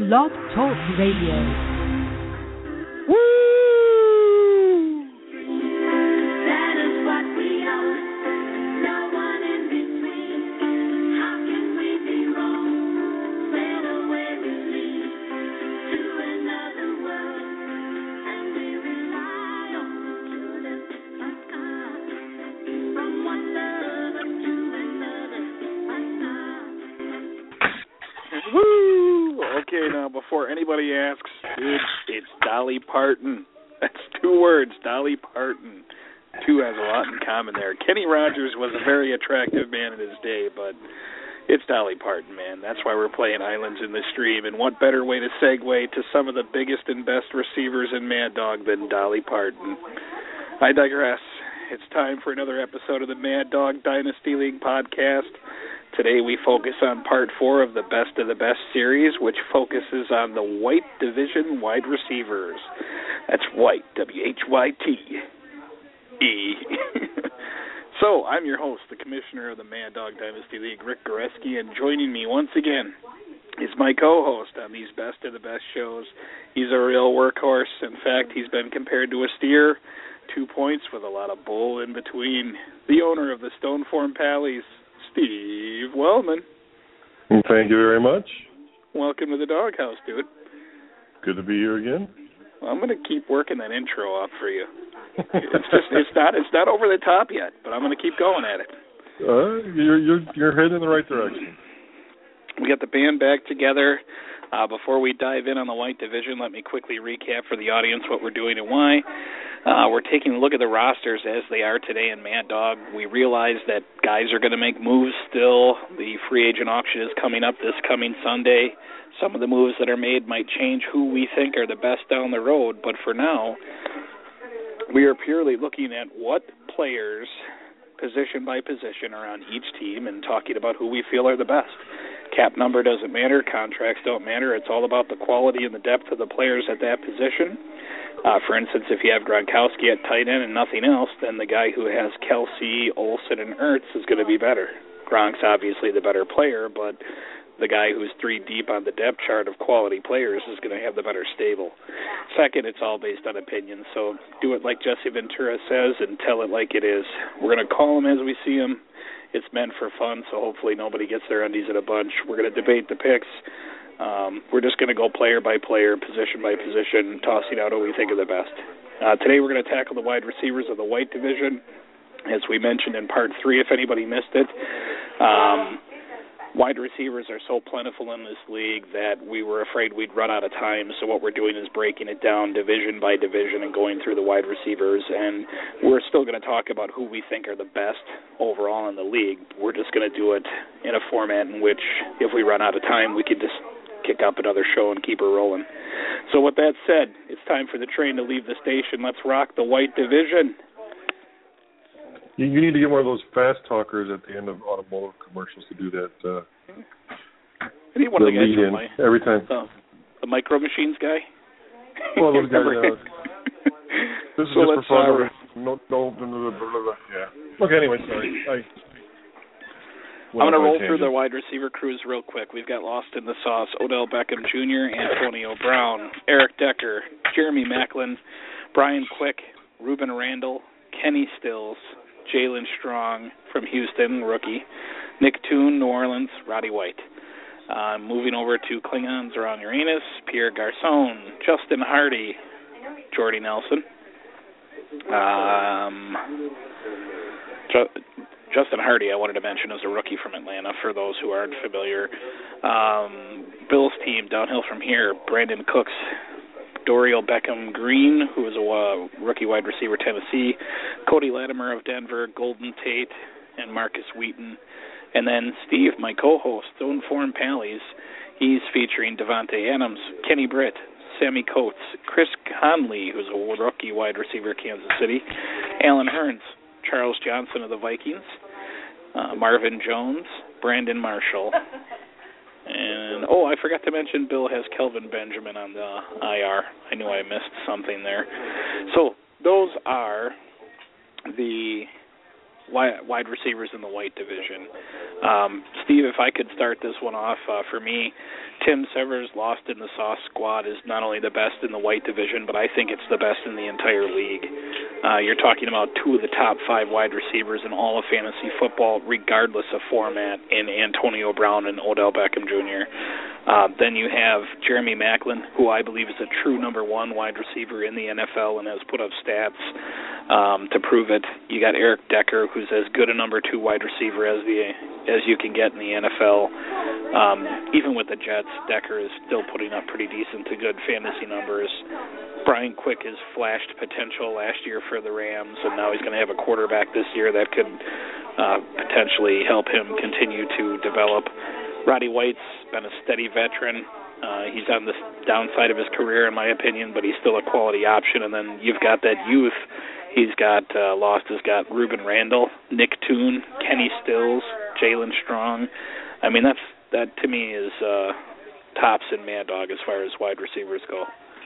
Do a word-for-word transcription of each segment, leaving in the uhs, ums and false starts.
Blog Talk Radio. Woo! That is what we are. No one in between. How can we be wrong? Where the way we lead to another world, and we rely on children of God. From one lover to another, Woo! Okay, now before anybody asks, dude, it's Dolly Parton. That's two words, Dolly Parton. Two has a lot in common there. Kenny Rogers was a very attractive man in his day, but it's Dolly Parton, man. That's why we're playing Islands in the Stream. And what better way to segue to some of the biggest and best receivers in Mad Dog than Dolly Parton? I digress. It's time for another episode of the Mad Dog Dynasty League podcast. Today we focus on part four of the Best of the Best series, which focuses on the White Division wide receivers. That's White, W H Y T E. So, I'm your host, the commissioner of the Mad Dog Dynasty League, Rick Goreski, and joining me once again is my co-host on these Best of the Best shows. He's a real workhorse. In fact, he's been compared to a steer, two points with a lot of bull in between. The owner of the Stoneform Pallies, Steve Wellman. Thank you very much. Welcome to the doghouse, dude. Good to be here again. Well, I'm going to keep working that intro up for you. It's just it's not it's not over the top yet, but I'm going to keep going at it. Uh, you're you're you're heading in the right direction. We got the band back together. Uh, before we dive in on the White Division, let me quickly recap for the audience what we're doing and why. Uh, we're taking a look at the rosters as they are today in Mad Dog. We realize that guys are going to make moves still. The free agent auction is coming up this coming Sunday. Some of the moves that are made might change who we think are the best down the road, but for now, we are purely looking at what players, position by position, are on each team and talking about who we feel are the best. Cap number doesn't matter. Contracts don't matter. It's all about the quality and the depth of the players at that position. Uh, for instance, if you have Gronkowski at tight end and nothing else, then the guy who has Kelsey, Olsen, and Ertz is going to be better. Gronk's obviously the better player, but the guy who's three deep on the depth chart of quality players is going to have the better stable. Second, it's all based on opinion, so do it like Jesse Ventura says and tell it like it is. We're going to call them as we see them. It's meant for fun, so hopefully nobody gets their undies in a bunch. We're going to debate the picks. Um, we're just going to go player by player, position by position, tossing out who we think are the best. Uh, today we're going to tackle the wide receivers of the White Division, as we mentioned in part three, if anybody missed it. Um, wide receivers are so plentiful in this league that we were afraid we'd run out of time, so what we're doing is breaking it down division by division and going through the wide receivers, and we're still going to talk about who we think are the best overall in the league. We're just going to do it in a format in which, if we run out of time, we can just kick up another show and keep her rolling. So with that said, it's time for the train to leave the station. Let's rock the White Division. You, you need to get one of those fast talkers at the end of automotive commercials to do that. Uh, I need one of the guys from my, every time. The, the Micro Machines guy. Well, those guys. Uh, this is so just for fun. Uh, no, no, blah, blah, blah, blah. Yeah. Okay. Anyway, sorry. I, I'm going to roll through the wide receiver crews real quick. We've got Lost in the Sauce, Odell Beckham Junior, Antonio Brown, Eric Decker, Jeremy Maclin, Brian Quick, Ruben Randall, Kenny Stills, Jalen Strong from Houston, rookie, Nick Toon, New Orleans, Roddy White. Uh, moving over to Klingons, Ron Uranus, Pierre Garcon, Justin Hardy, Jordy Nelson. Um... Ju- Justin Hardy, I wanted to mention, is a rookie from Atlanta, for those who aren't familiar. Um, Bill's team, downhill from here, Brandon Cooks, Dorial Beckham Green, who is a uh, rookie wide receiver, Tennessee, Cody Latimer of Denver, Golden Tate, and Marcus Wheaton. And then Steve, my co-host, Stoneform Pallies, he's featuring Devontae Adams, Kenny Britt, Sammy Coates, Chris Conley, who's a rookie wide receiver, Kansas City, Alan Hearns, Charles Johnson of the Vikings, uh, Marvin Jones, Brandon Marshall, and, oh, I forgot to mention Bill has Kelvin Benjamin on the I R. I knew I missed something there. So those are the wide receivers in the white division. Um, Steve, if I could start this one off, uh, for me, Tim Severs' Lost in the Sauce squad is not only the best in the white division, but I think it's the best in the entire league. Uh, you're talking about two of the top five wide receivers in all of fantasy football, regardless of format, in Antonio Brown and Odell Beckham Junior Uh, then you have Jeremy Maclin, who I believe is a true number one wide receiver in the N F L and has put up stats um, to prove it. You got Eric Decker, who's as good a number two wide receiver as the as you can get in the N F L. Um, even with the Jets, Decker is still putting up pretty decent to good fantasy numbers. Brian Quick has flashed potential last year for the Rams, and now he's going to have a quarterback this year that could uh, potentially help him continue to develop. Roddy White's been a steady veteran. Uh, he's on the downside of his career, in my opinion, but he's still a quality option. And then you've got that youth. He's got, uh, Lost has got Ruben Randall, Nick Toon, Kenny Stills, Jalen Strong. I mean, that's that to me is uh, tops in Mad Dog as far as wide receivers go.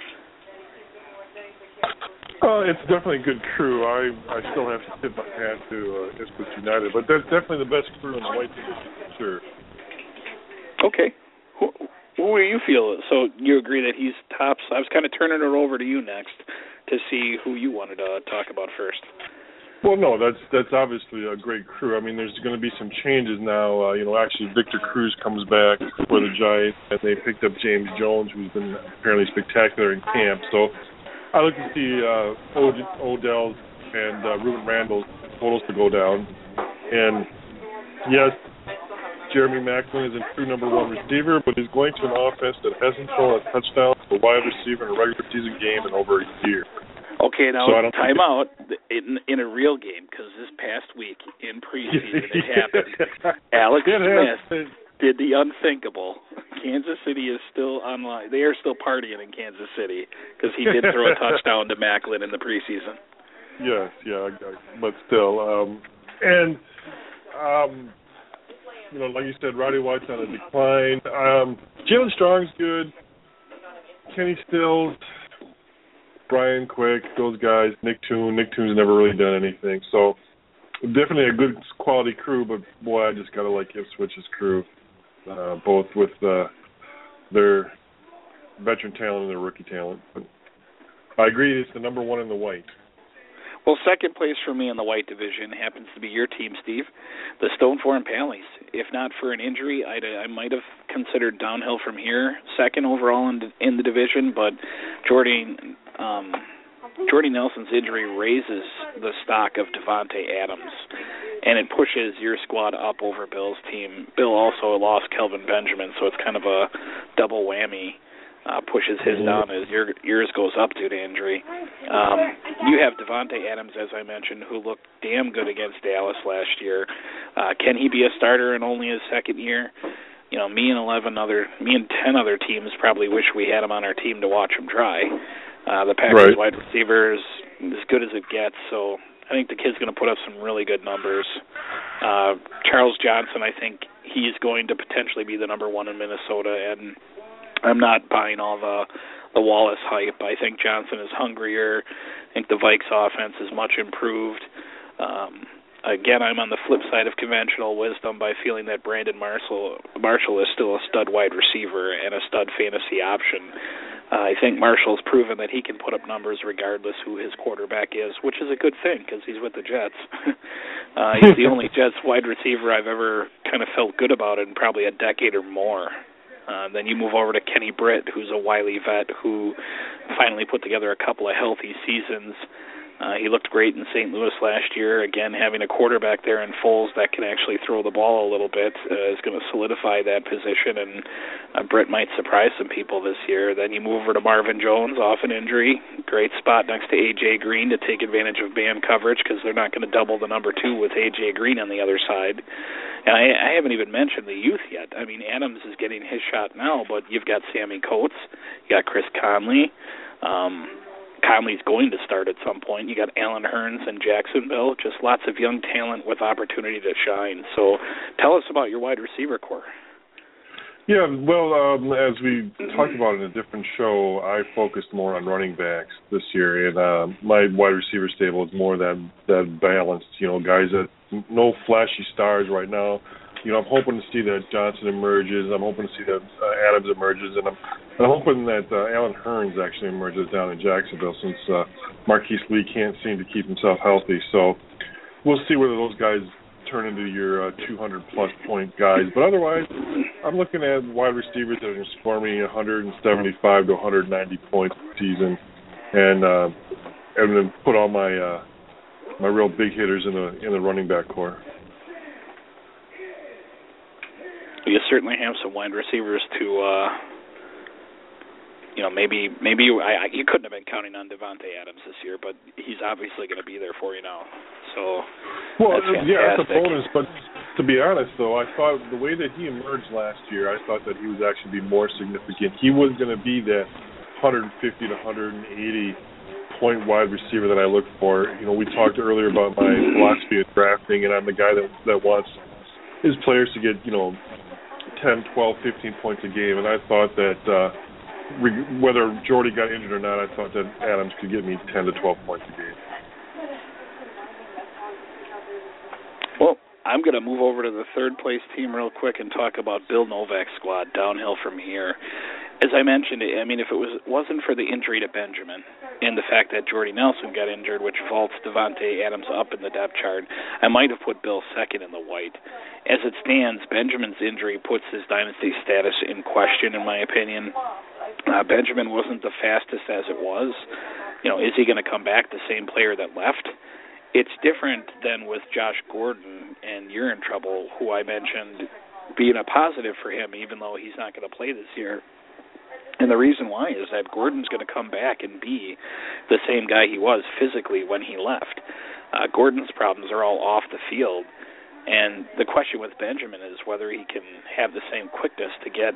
Uh, it's definitely a good crew. I I still have to tip my hat to uh, Ipswich United, but that's definitely the best crew in the white division, for sure. Okay. Who, who do you feel? So you agree that he's tops? I was kind of turning it over to you next to see who you wanted to talk about first. Well, no, that's that's obviously a great crew. I mean, there's going to be some changes now. Uh, you know, actually, Victor Cruz comes back for the Giants, and they picked up James Jones, who's been apparently spectacular in camp. So I look to see uh, Od- Odell's and uh, Ruben Randall's totals to go down. And, yes, Jeremy Maclin is a true number one receiver, but he's going to an offense that hasn't thrown a touchdown to a wide receiver in a regular season game in over a year. Okay, now, so time out in, in a real game, because this past week in preseason it happened. Alex it Smith did the unthinkable. Kansas City is still online. They are still partying in Kansas City because he did throw a touchdown to Maclin in the preseason. Yes, yeah, but still. Um, and, um, you know, like you said, Roddy White's on a decline. Um, Jalen Strong's good. Kenny Stills, Brian Quick, those guys, Nick Toon. Nick Toon's never really done anything. So definitely a good quality crew, but, boy, I just got to like Ipswich's crew, uh, both with uh, their veteran talent and their rookie talent. But I agree it's the number one in the white. Well, second place for me in the white division happens to be your team, Steve, the Stone Four and Pallies. If not for an injury, I'd, I might have considered downhill from here, second overall in, in the division, but Jordy, um, Jordy Nelson's injury raises the stock of Devontae Adams, and it pushes your squad up over Bill's team. Bill also lost Kelvin Benjamin, so it's kind of a double whammy. Uh, pushes his down as your, yours goes up due to injury. Um, you have Devontae Adams, as I mentioned, who looked damn good against Dallas last year. Uh, can he be a starter in only his second year? You know, me and eleven other, me and ten other teams probably wish we had him on our team to watch him try. Uh, the Packers right. wide receivers as good as it gets, so I think the kid's going to put up some really good numbers. Uh, Charles Johnson, I think he's going to potentially be the number one in Minnesota, and I'm not buying all the the Wallace hype. I think Johnson is hungrier. I think the Vikes offense is much improved. Um, again, I'm on the flip side of conventional wisdom by feeling that Brandon Marshall, Marshall is still a stud wide receiver and a stud fantasy option. Uh, I think Marshall's proven that he can put up numbers regardless who his quarterback is, which is a good thing because he's with the Jets. uh, he's the only Jets wide receiver I've ever kind of felt good about in probably a decade or more. Uh, then you move over to Kenny Britt, who's a wily vet who finally put together a couple of healthy seasons. Uh, he looked great in Saint Louis last year. Again, having a quarterback there in Foles that can actually throw the ball a little bit uh, is going to solidify that position, and uh, Britt might surprise some people this year. Then you move over to Marvin Jones off an injury. Great spot next to A J. Green to take advantage of man coverage because they're not going to double the number two with A J. Green on the other side. And I, I haven't even mentioned the youth yet. I mean, Adams is getting his shot now, but you've got Sammy Coates, you got Chris Conley. Um, Conley's going to start at some point. You got Alan Hearns and Jacksonville, just lots of young talent with opportunity to shine. So tell us about your wide receiver core. Yeah, well, um, as we talked about in a different show, I focused more on running backs this year, and uh, my wide receiver stable is more that that balanced, you know, guys that no flashy stars right now. You know, I'm hoping to see that Johnson emerges. I'm hoping to see that uh, Adams emerges, and I'm, I'm hoping that uh, Alan Hearns actually emerges down in Jacksonville, since uh, Marquise Lee can't seem to keep himself healthy. So we'll see whether those guys turn into your uh, two hundred plus point guys. But otherwise, I'm looking at wide receivers that are going to score me one seventy-five to one ninety points a season, and uh, and then put all my uh, my real big hitters in the in the running back core. You certainly have some wide receivers to, uh, you know, maybe maybe you, I, you couldn't have been counting on Devontae Adams this year, but he's obviously going to be there for you now. So, well, that's yeah, that's a bonus. But to be honest, though, I thought the way that he emerged last year, I thought that he was actually be more significant. He was going to be that one fifty to one eighty point wide receiver that I look for. You know, we talked earlier about my philosophy of drafting, and I'm the guy that that wants his players to get, you know, ten, twelve, fifteen points a game, and I thought that uh, re- whether Jordy got injured or not, I thought that Adams could get me ten to twelve points a game. Well, I'm going to move over to the third place team real quick and talk about Bill Novak's squad downhill from here. As I mentioned, I mean, if it was, wasn't for the injury to Benjamin and the fact that Jordy Nelson got injured, which vaults Devontae Adams up in the depth chart, I might have put Bill second in the white. As it stands, Benjamin's injury puts his dynasty status in question, in my opinion. Uh, Benjamin wasn't the fastest as it was. You know, is he going to come back the same player that left? It's different than with Josh Gordon and You're in Trouble, who I mentioned being a positive for him, even though he's not going to play this year. And the reason why is that Gordon's going to come back and be the same guy he was physically when he left. Uh, Gordon's problems are all off the field. And the question with Benjamin is whether he can have the same quickness to get,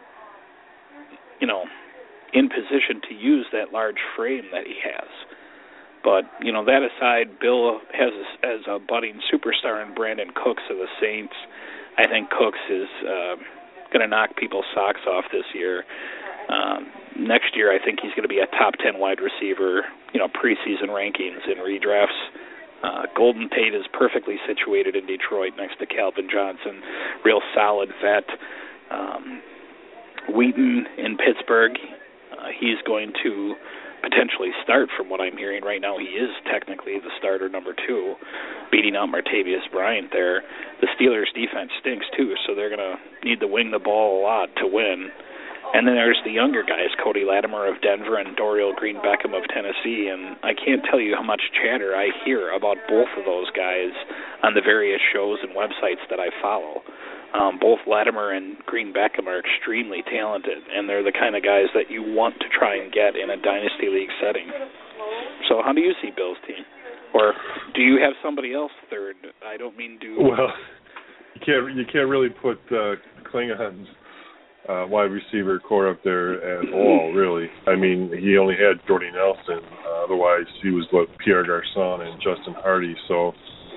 you know, in position to use that large frame that he has. But, you know, that aside, Bill has a, as a budding superstar in Brandon Cooks of the Saints. I think Cooks is uh, going to knock people's socks off this year. Um, next year, I think he's going to be a top ten wide receiver, you know, preseason rankings and redrafts. Uh, Golden Tate is perfectly situated in Detroit next to Calvin Johnson, real solid vet. Um, Wheaton in Pittsburgh, uh, he's going to potentially start from what I'm hearing right now. He is technically the starter number two, beating out Martavius Bryant there. The Steelers' defense stinks, too, so they're going to need to wing the ball a lot to win. And then there's the younger guys, Cody Latimer of Denver and Dorial Green-Beckham of Tennessee, and I can't tell you how much chatter I hear about both of those guys on the various shows and websites that I follow. Um, both Latimer and Green-Beckham are extremely talented, and they're the kind of guys that you want to try and get in a Dynasty League setting. So how do you see Bill's team? Or do you have somebody else third? I don't mean to... Well, you can't, you can't really put uh, Klingon's Uh, wide receiver core up there at all, really. I mean, he only had Jordy Nelson. Uh, otherwise, he was what Pierre Garçon and Justin Hardy. So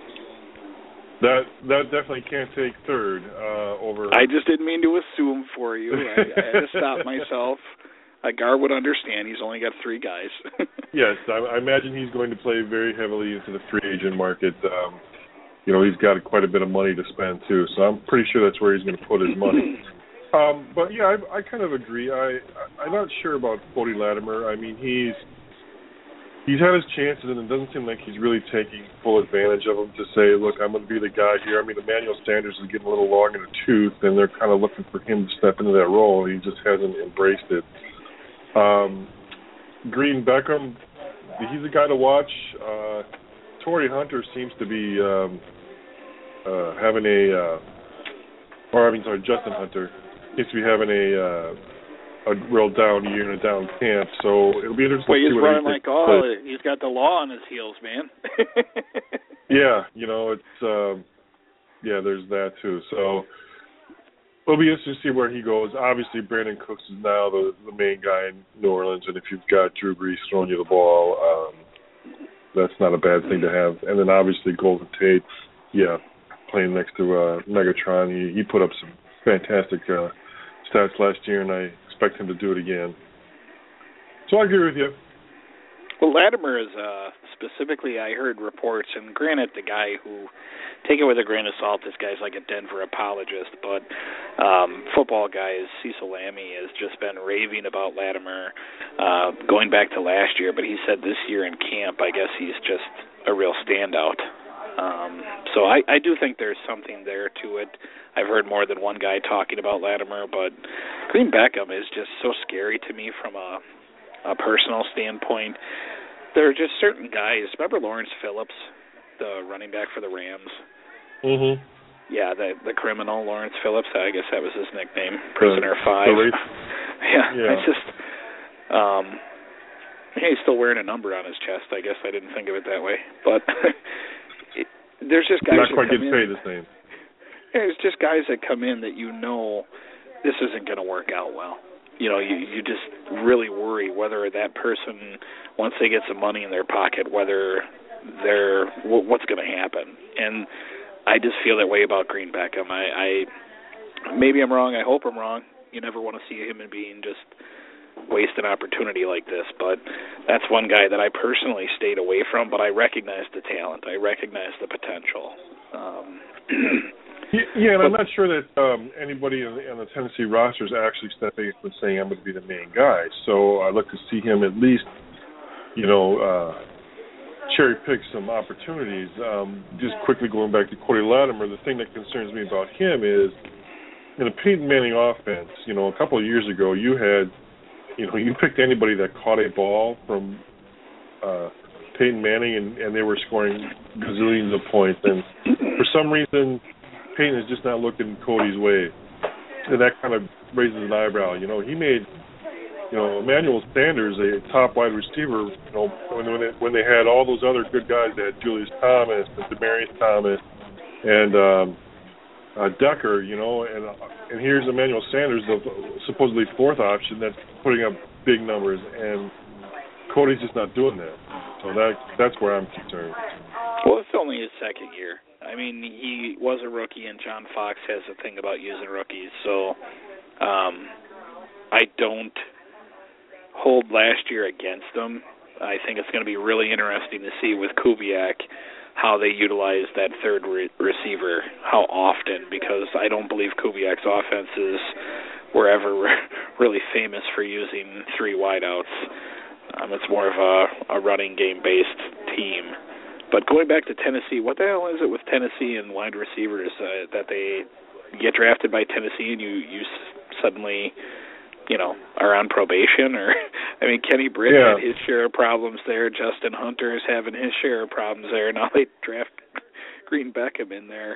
that that definitely can't take third uh, over. I just didn't mean to assume for you. I, I had to stop myself. Uh, Gar would understand. He's only got three guys. Yes, I, I imagine he's going to play very heavily into the free agent market. Um, you know, he's got quite a bit of money to spend too. So I'm pretty sure that's where he's going to put his money. Um, but yeah, I, I kind of agree. I, I I'm not sure about Cody Latimer. I mean, he's he's had his chances, and it doesn't seem like he's really taking full advantage of them to say, look, I'm going to be the guy here. I mean, Emmanuel Sanders is getting a little long in the tooth, and they're kind of looking for him to step into that role. He just hasn't embraced it. Um, Green Beckham, he's a guy to watch. Uh, Torrey Hunter seems to be um, uh, having a, uh, or I mean, sorry, Justin Hunter. Seems to be having a uh, a real down year and a down camp, so it'll be interesting well, to see what he's running like all. But, he's got the law on his heels, man. yeah, you know, it's um, yeah, there's that too. So it'll be interesting to see where he goes. Obviously, Brandon Cooks is now the the main guy in New Orleans, and if you've got Drew Brees throwing you the ball, um, that's not a bad thing to have. And then obviously Golden Tate, yeah, playing next to uh, Megatron, he he put up some fantastic uh, stats last year, and I expect him to do it again. So I agree with you. Well, Latimer is uh, specifically, I heard reports, and granted, the guy who, take it with a grain of salt, this guy's like a Denver apologist, but um, football guy Cecil Lammey has just been raving about Latimer uh, going back to last year, but he said this year in camp, I guess he's just a real standout. Um, so I, I do think there's something there to it. I've heard more than one guy talking about Latimer, but Green Beckham is just so scary to me from a a personal standpoint. There are just certain guys. Remember Lawrence Phillips, the running back for the Rams? Mm-hmm. Yeah, the the criminal Lawrence Phillips. I guess that was his nickname, Prisoner the, Five. The yeah, yeah, it's just. Um, yeah, he's still wearing a number on his chest. I guess I didn't think of it that way, but it, there's just guys. Not quite that come getting in, paid the same. There's just guys that come in that you know this isn't going to work out well. You know, you, you just really worry whether that person, once they get some money in their pocket, whether they're what's going to happen. And I just feel that way about Green Beckham. I, I maybe I'm wrong. I hope I'm wrong. You never want to see a human being just waste an opportunity like this. But that's one guy that I personally stayed away from. But I recognize the talent. I recognize the potential. Um, Yeah, and I'm not sure that um, anybody on the, on the Tennessee roster is actually stepping up and saying, I'm going to be the main guy. So I'd like to see him at least, you know, uh, cherry-pick some opportunities. Um, just quickly going back to Cody Latimer, the thing that concerns me about him is in a Peyton Manning offense, you know, a couple of years ago, you had, you know, you picked anybody that caught a ball from uh, Peyton Manning, and, and they were scoring gazillions of points. And for some reason, Peyton is just not looking Cody's way, and that kind of raises an eyebrow. You know, he made, you know, Emmanuel Sanders a top wide receiver. You know, when when they, when they had all those other good guys, they had Julius Thomas and Demaryius Thomas and um, uh, Decker. You know, and and here's Emmanuel Sanders, the supposedly fourth option that's putting up big numbers, and Cody's just not doing that. So that that's where I'm concerned. Well, it's only his second year. I mean, he was a rookie, and John Fox has a thing about using rookies. So um, I don't hold last year against him. I think it's going to be really interesting to see with Kubiak how they utilize that third re- receiver, how often, because I don't believe Kubiak's offenses were ever re- really famous for using three wideouts. Um, it's more of a, a running game-based team. But going back to Tennessee, what the hell is it with Tennessee and wide receivers uh, that they get drafted by Tennessee and you, you suddenly, you know, are on probation? Or I mean, Kenny Britt yeah. had his share of problems there. Justin Hunter is having his share of problems there. Now they draft Green Beckham in there.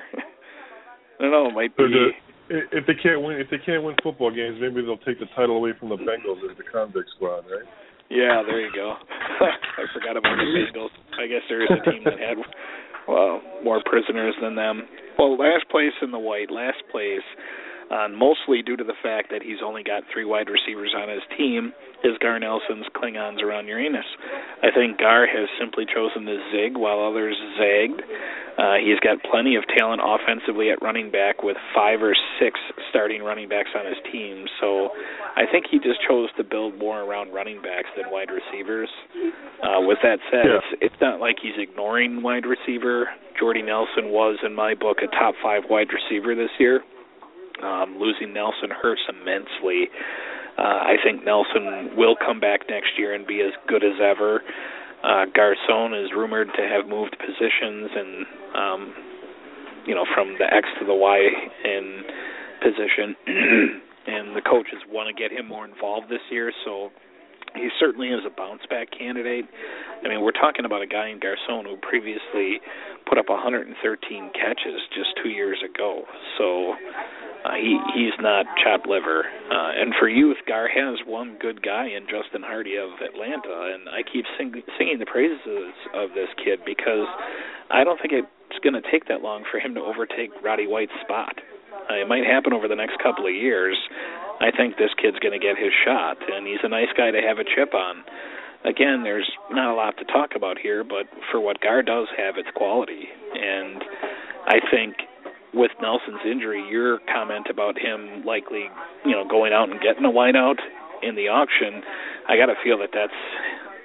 I don't know. It might be. If they can't win, if they can't win football games, maybe they'll take the title away from the Bengals as the convict squad, right? Yeah, there you go. I forgot about the Bengals. I guess there is a team that had well more prisoners than them. Well, last place in the white, last place, uh, mostly due to the fact that he's only got three wide receivers on his team, is Gar Nelson's Klingons around Uranus. I think Gar has simply chosen to zig while others zagged. Uh, he's got plenty of talent offensively at running back with five or six starting running backs on his team. So I think he just chose to build more around running backs than wide receivers. Uh, with that said, yeah. it's, it's not like he's ignoring wide receiver. Jordy Nelson was, in my book, a top five wide receiver this year. Um, losing Nelson hurts immensely. Uh, I think Nelson will come back next year and be as good as ever. Uh, Garcon is rumored to have moved positions and, um, you know, from the X to the Y in position. And the coaches want to get him more involved this year, so he certainly is a bounce-back candidate. I mean, we're talking about a guy in Garcon who previously put up one hundred thirteen catches just two years ago. So uh, he he's not chopped liver. Uh, and for youth, Gar has one good guy in Justin Hardy of Atlanta, and I keep sing, singing the praises of this kid because I don't think it's going to take that long for him to overtake Roddy White's spot. Uh, it might happen over the next couple of years. I think this kid's going to get his shot, and he's a nice guy to have a chip on. Again, there's not a lot to talk about here, but for what Gar does have, it's quality. And I think with Nelson's injury, your comment about him likely, you know, going out and getting a wideout in the auction, I got to feel that that's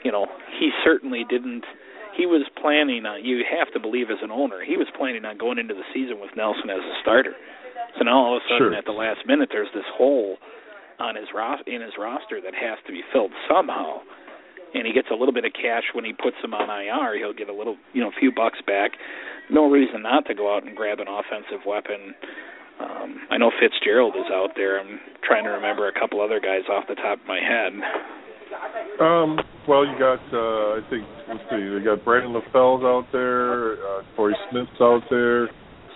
you know, he certainly didn't. He was planning on, you have to believe as an owner, he was planning on going into the season with Nelson as a starter. So now all of a sudden Sure. at the last minute there's this hole on his ro- in his roster that has to be filled somehow. And he gets a little bit of cash when he puts him on I R. He'll get a little, you know, a few bucks back. No reason not to go out and grab an offensive weapon. Um, I know Fitzgerald is out there. I'm trying to remember a couple other guys off the top of my head. Um, well, you got, uh, I think, let's see, you got Brandon LaFell's out there, uh, Torrey Smith's out there.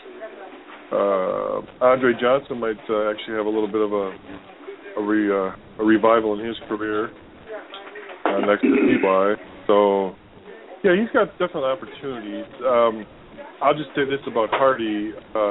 Uh, Andre Johnson might uh, actually have a little bit of a a, re, uh, a revival in his career uh, next to T Y. So, yeah, he's got definite opportunities. Um, I'll just say this about Hardy. Uh,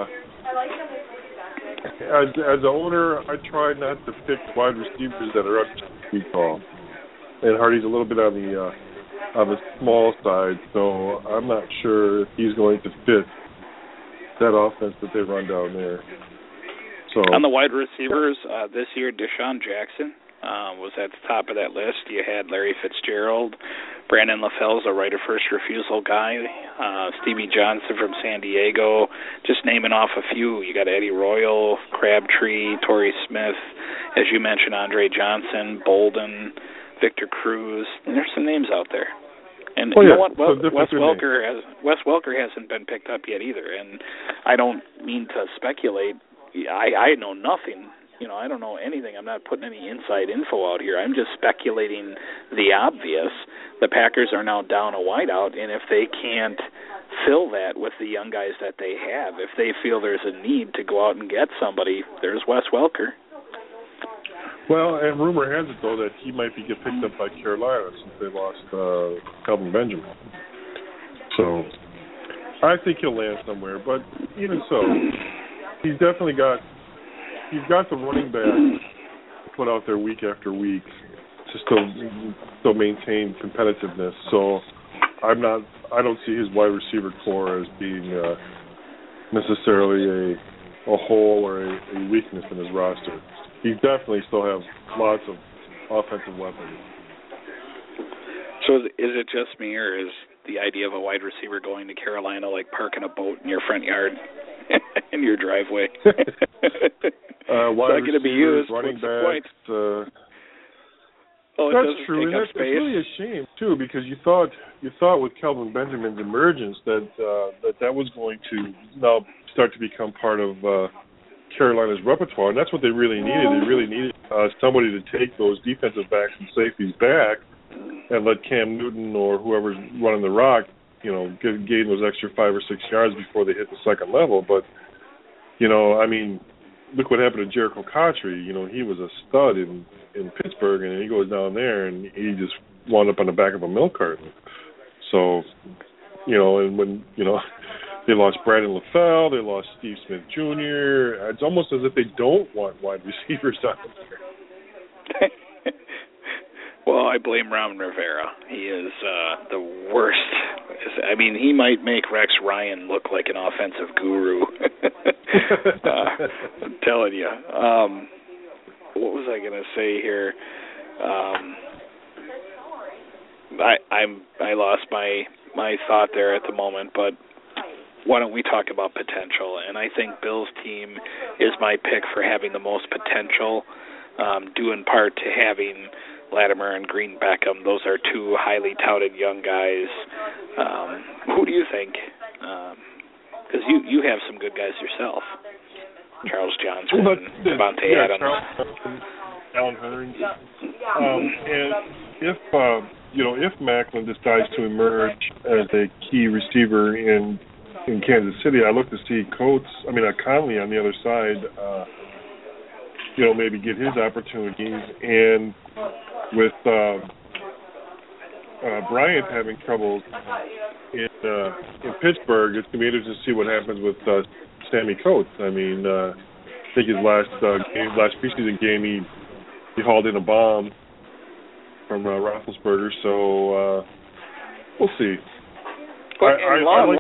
as as an owner, I try not to pick wide receivers that are up to speed tall. And Hardy's a little bit on the uh, on the small side, so I'm not sure if he's going to fit that offense that they run down there. So on the wide receivers uh, this year, Deshaun Jackson uh, was at the top of that list. You had Larry Fitzgerald, Brandon LaFell's a right of first refusal guy, uh, Stevie Johnson from San Diego. Just naming off a few, you got Eddie Royal, Crabtree, Torrey Smith, as you mentioned, Andre Johnson, Bolden, Victor Cruz. And there's some names out there. And oh, you yeah. know what? Well, so Wes Welker has Wes Welker hasn't been picked up yet either. And I don't mean to speculate. I, I know nothing. You know, I don't know anything. I'm not putting any inside info out here. I'm just speculating the obvious. The Packers are now down a wideout, and if they can't fill that with the young guys that they have, if they feel there's a need to go out and get somebody, there's Wes Welker. Well, and rumor has it, though, that he might be get picked up by Carolina since they lost uh, Kelvin Benjamin. So I think he'll land somewhere. But even so, he's definitely got he's got the running back put out there week after week to still still maintain competitiveness. So I'm not I don't see his wide receiver core as being uh, necessarily a a hole or a, a weakness in his roster. He definitely still has lots of offensive weapons. So is it just me, or is the idea of a wide receiver going to Carolina like parking a boat in your front yard in your driveway? uh, wide it's not going to be used. Running What's the point? backs. Uh, oh, it that's true, take and up that's, space. it's really a shame too, because you thought you thought with Kelvin Benjamin's emergence that uh, that that was going to now start to become part of uh, Carolina's repertoire, and that's what they really needed. They really needed uh, somebody to take those defensive backs and safeties back and let Cam Newton or whoever's running the rock, you know, get, gain those extra five or six yards before they hit the second level. But, you know, I mean, look what happened to Jericho Cotchery. You know, he was a stud in, in Pittsburgh, and he goes down there and he just wound up on the back of a milk carton. So, you know, and when, you know, they lost Brandon LaFell, they lost Steve Smith Junior It's almost as if they don't want wide receivers out there. Well, I blame Ron Rivera. He is uh, the worst. I mean, he might make Rex Ryan look like an offensive guru. uh, I'm telling you. Um, what was I going to say here? Um, I I'm I lost my my thought there at the moment, but why don't we talk about potential? And I think Bill's team is my pick for having the most potential, um, due in part to having Latimer and Green Beckham. Those are two highly touted young guys. Um, who do you think? Because um, you, you have some good guys yourself. Charles Johnson, But, Devontae yeah, Adams. Charles, Alan Hurns. Um, and if uh, you know, if Macklin decides to emerge as a key receiver in in Kansas City, I look to see Coates. I mean, uh, Conley on the other side. Uh, you know, maybe get his opportunities. And with uh, uh, Bryant having trouble in uh, in Pittsburgh, it's going to be interesting to see what happens with uh, Sammy Coates. I mean, uh, I think his last uh, game, last preseason game, he he hauled in a bomb from uh, Roethlisberger. So uh, we'll see. I, I, I like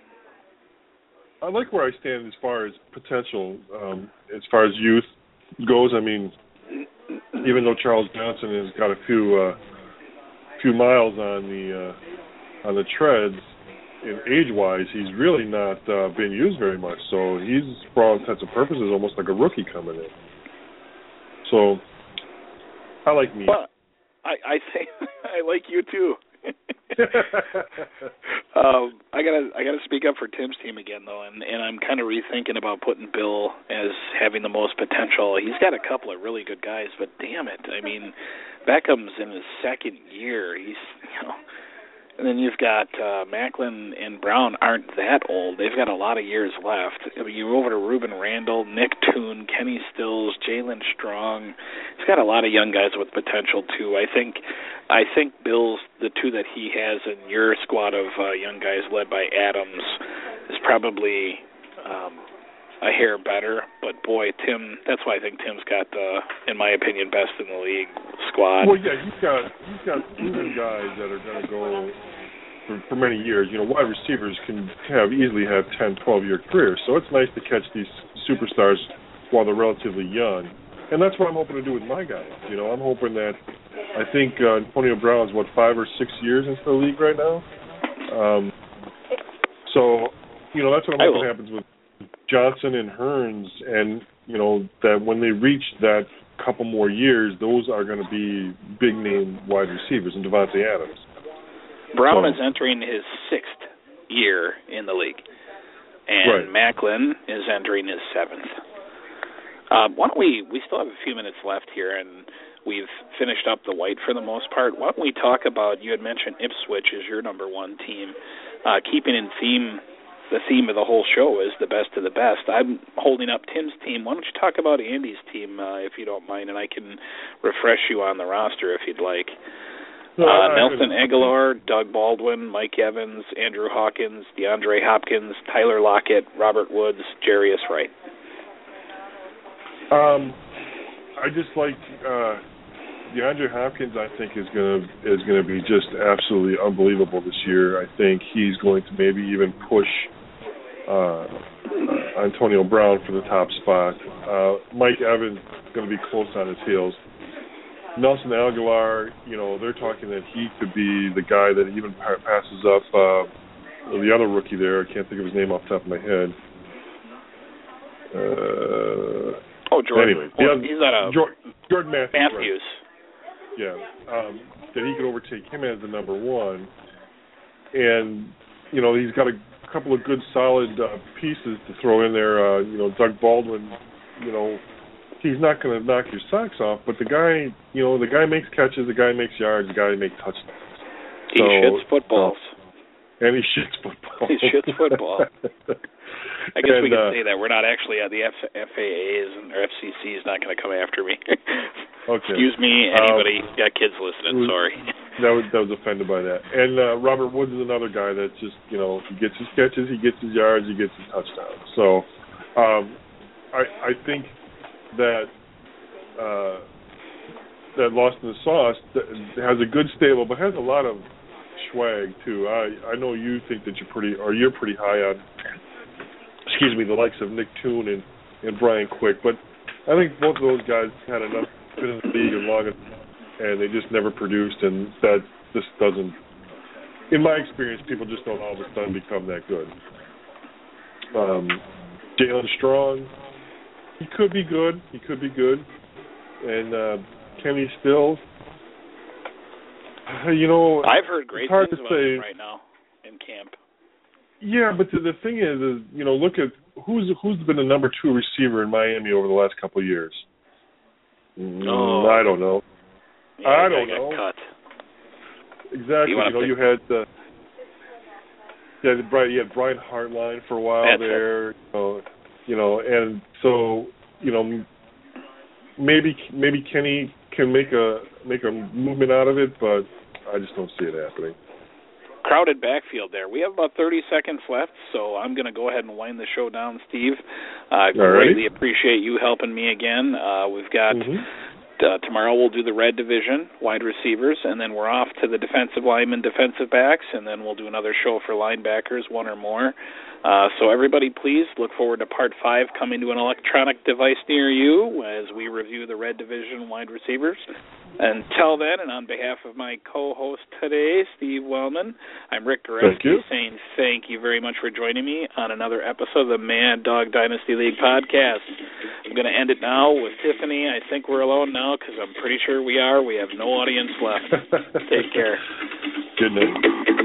I like where I stand as far as potential, um, as far as youth goes. I mean, even though Charles Johnson has got a few uh, few miles on the uh, on the treads, and age-wise, he's really not uh, being used very much. So he's, for all intents and purposes, almost like a rookie coming in. So I like me. Well, I I think I like you too. um, I gotta I gotta speak up for Tim's team again though, and, and I'm kind of rethinking about putting Bill as having the most potential. He's got a couple of really good guys, but damn it, I mean, Beckham's in his second year. He's you know. And then you've got uh, Macklin and Brown aren't that old. They've got a lot of years left. I mean, you're over to Ruben Randall, Nick Toon, Kenny Stills, Jalen Strong. He's got a lot of young guys with potential too. I think, I think Bill's the two that he has in your squad of uh, young guys led by Adams is probably um, a hair better. But boy, Tim, that's why I think Tim's got, uh, in my opinion, best in the league squad. Well, yeah, he's got he's got proven guys that are going to go for, for many years. You know, wide receivers can have easily have ten, twelve year careers. So it's nice to catch these superstars while they're relatively young, and that's what I'm hoping to do with my guys. You know, I'm hoping that I think uh, Antonio Brown's what five or six years into the league right now. Um, so you know, that's what I'm hoping happens with Johnson and Hearns, and you know that when they reach that couple more years, those are going to be big name wide receivers, and Devontae Adams. Brown so, is entering his sixth year in the league, and right. Macklin is entering his seventh. Uh, why don't we? We still have a few minutes left here, and we've finished up the white for the most part. Why don't we talk about? You had mentioned Ipswich is your number one team, uh, keeping in theme. The theme of the whole show is the best of the best. I'm holding up Tim's team. Why don't you talk about Andy's team, uh, if you don't mind, and I can refresh you on the roster if you'd like. No, uh, Nelson Aguilar, Doug Baldwin, Mike Evans, Andrew Hawkins, DeAndre Hopkins, Tyler Lockett, Robert Woods, Jarius Wright. Um, I just like uh, DeAndre Hopkins. I think is gonna is gonna be just absolutely unbelievable this year. I think he's going to maybe even push uh, Antonio Brown for the top spot. Uh, Mike Evans is going to be close on his heels. Nelson Aguilar, you know, they're talking that he could be the guy that even passes up uh, the other rookie there. I can't think of his name off the top of my head. Uh, oh, Jordan. Anyway, well, other, he's not a Jordan, Jordan Matthews. Matthews. Right. Yeah, um, that he could overtake him as the number one. And, you know, he's got a couple of good, solid uh, pieces to throw in there. Uh, you know, Doug Baldwin, you know, he's not going to knock your socks off, but the guy, you know, the guy makes catches, the guy makes yards, the guy makes touchdowns. He so, shits footballs. Uh, and he shits football. He shits football. I guess and, we can uh, say that. We're not actually, uh, the F- FAAs and or F C C is not going to come after me. Okay. Excuse me, anybody um, got kids listening, was, sorry. That was, that was offended by that. And uh, Robert Woods is another guy that just, you know, he gets his catches, he gets his yards, he gets his touchdowns. So um, I, I think that uh, that Lost in the Sauce has a good stable, but has a lot of swag, too. I, I know you think that you're pretty, or you're pretty high on, excuse me, the likes of Nick Toon and, and Brian Quick, but I think both of those guys had enough been in the league and long enough, and they just never produced, and that just doesn't, in my experience, people just don't all of a sudden become that good. Um, Jalen Strong, he could be good, he could be good, and uh, Kenny Stills, you know, I've heard great it's hard things to about say. him right now in camp. Yeah, but the, the thing is, is, you know, look at who's who's been the number two receiver in Miami over the last couple of years. Mm, oh. I don't know. Yeah, I don't got know. Cut. Exactly. You, you know, pick? you had uh, yeah, the Brian, you had Brian Hartline for a while That's there. You know, you know, and so you know, maybe maybe Kenny can make a make a movement out of it, but I just don't see it happening. Crowded backfield there. We have about thirty seconds left, so I'm going to go ahead and wind the show down, Steve. I uh, greatly appreciate you helping me again. Uh, we've got mm-hmm. uh, tomorrow we'll do the red division, wide receivers, and then we're off to the defensive linemen, defensive backs, and then we'll do another show for linebackers, one or more. Uh, so everybody, please look forward to part five coming to an electronic device near you as we review the red division wide receivers. Until then, and on behalf of my co-host today, Steve Wellman, I'm Rick Goreski saying thank you very much for joining me on another episode of the Mad Dog Dynasty League podcast. I'm going to end it now with Tiffany. I think we're alone now because I'm pretty sure we are. We have no audience left. Take care. Good night.